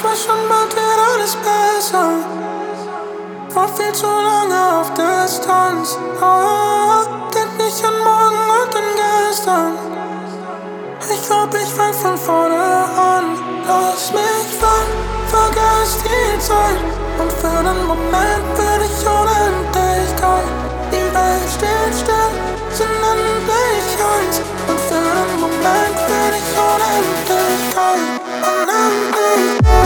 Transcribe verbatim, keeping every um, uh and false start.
weiß schon, bald wird alles besser. War viel zu lange auf Distanz. Ah, denk nicht an morgen und an gestern. Ich glaub, ich fang von vorne an. Lass mich fallen, vergiss die Zeit. Und für den Moment bin ich Unendlichkeit. Die Welt steht still, sind endlich eins. Und für den Moment bin ich Unendlichkeit. Unendlichkeit.